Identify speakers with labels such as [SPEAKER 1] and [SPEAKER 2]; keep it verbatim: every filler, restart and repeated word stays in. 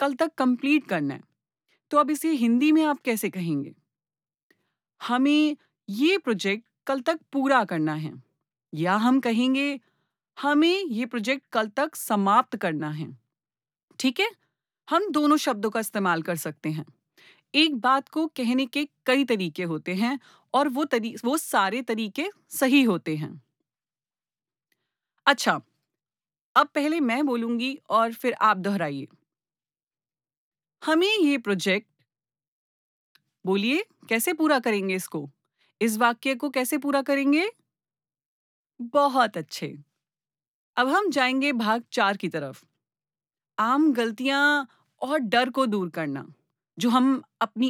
[SPEAKER 1] कल तक कंप्लीट करना है। तो अब इसे हिंदी में आप कैसे कहेंगे? हमें ये प्रोजेक्ट कल तक पूरा करना है, या हम कहेंगे हमें ये प्रोजेक्ट कल तक समाप्त करना है। ठीक है? हम दोनों शब्दों का इस्तेमाल कर सकते हैं। एक बात को कहने के कई तरीके होते हैं और वो तरी वो सारे तरीके सही होते हैं। अच्छा, अब पहले मैं बोलूँगी और फिर आप दोहराइए। हमें ये प्रोजेक्ट बोलिए, कैसे पूरा करेंगे इसको? इस वाक्य को कैसे पूरा करेंगे? बहुत अच्छे। अब हम जाएँगे भाग चार की तरफ। आम गलतियाँ और डर को दूर करना, जो हम अपनी